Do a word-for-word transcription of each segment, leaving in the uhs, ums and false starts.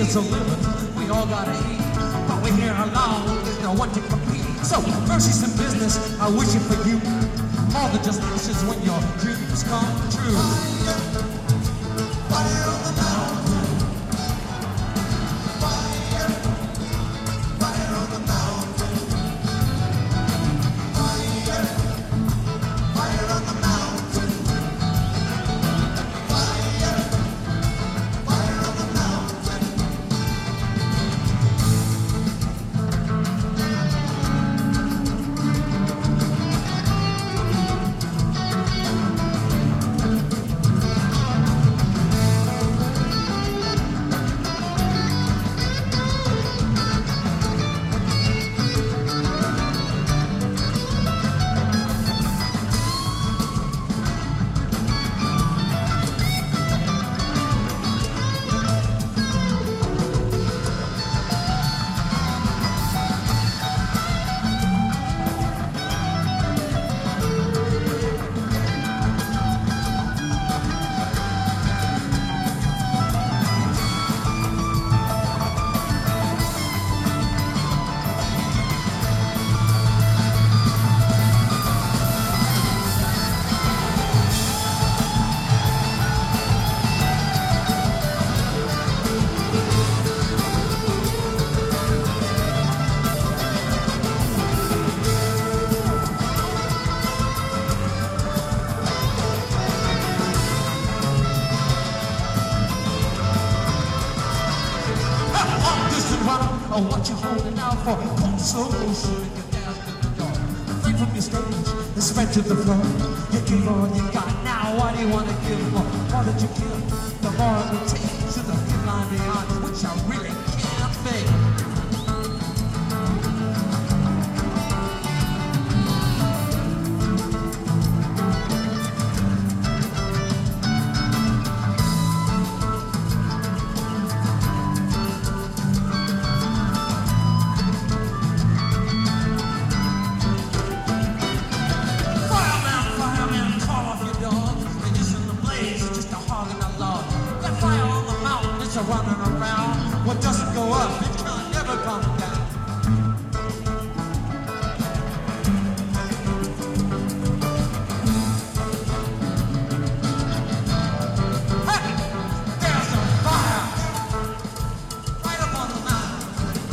means of living. We all gotta eat, but we're here alone. There's no one to compete. So, mercy's in business. I wish it for you. More than just ashes when your dreams come true. Fire, fire on the mountain. Fire, fire on the mountain. Fire, fire on the mountain. Fire, fire on the mountain. Oh, what you holding out for? Come slow motion and get down to the door. Free from your stage, and spread to the floor. You give all you got, now what do you want to give more? What did you give? The more it will take to the thin line beyond, which I really can't fake. Running around, what doesn't go up, it can't never come down. Hey, there's a fire right up on the mountain.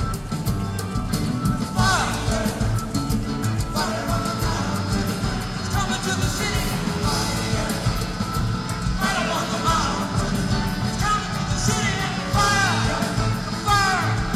Fire, fire on the mountain. It's coming to the city. Fire, right up on the mountain. It's coming to the city. Fire! Fire!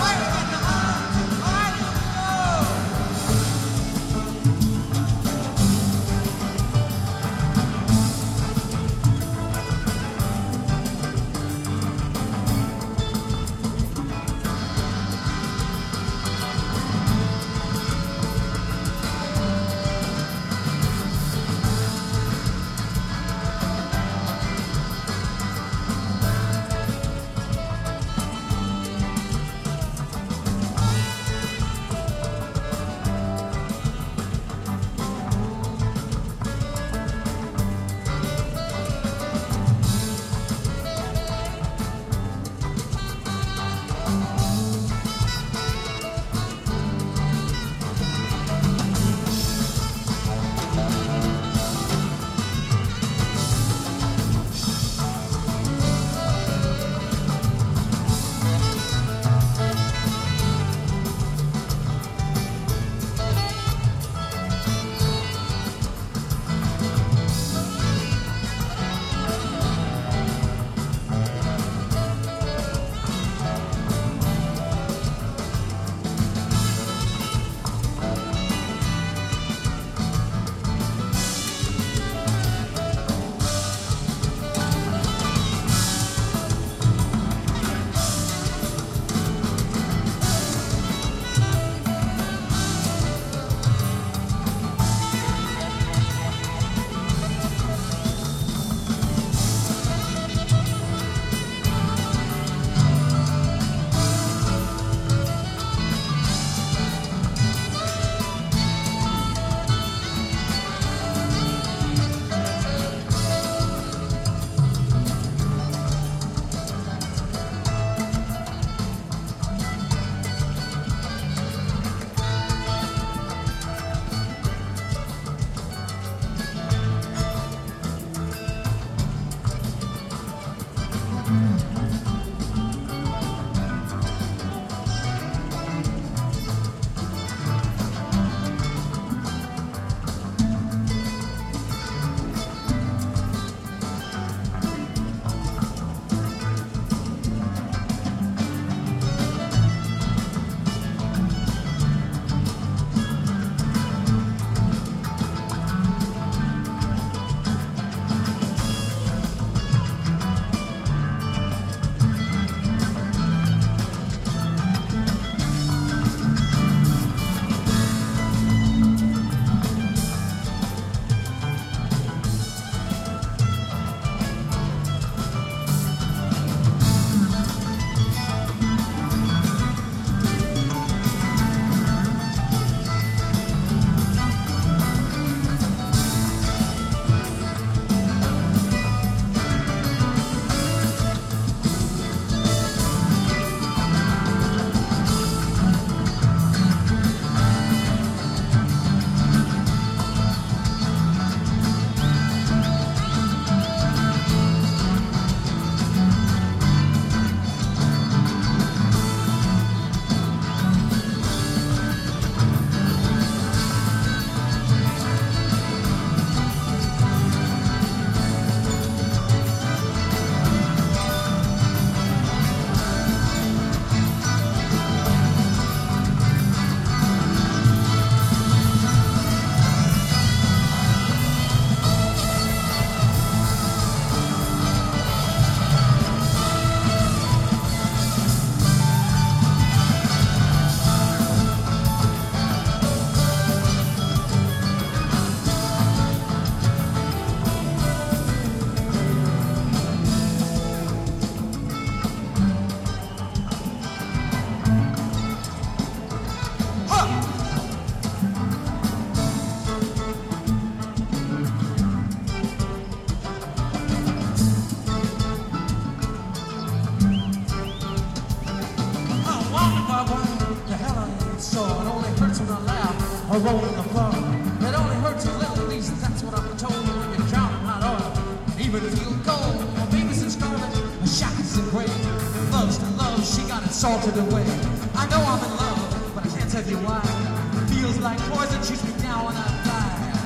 or rolling the floor. It only hurts a little, at least that's what I'm told. When you're drowning hot oil, even feel cold. Well, baby's in scarlet, a shackles in gray. Loves to love, she got it salted away. I know I'm in love, but I can't tell you why. Feels like poison, shoots me down when I die.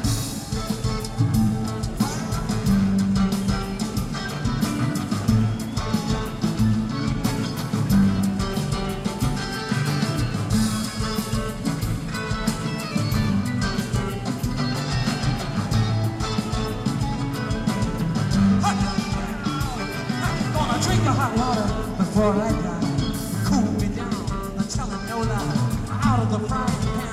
Drink the hot water before I die. Cool me down, I'm telling no lie. Out of the frying pan.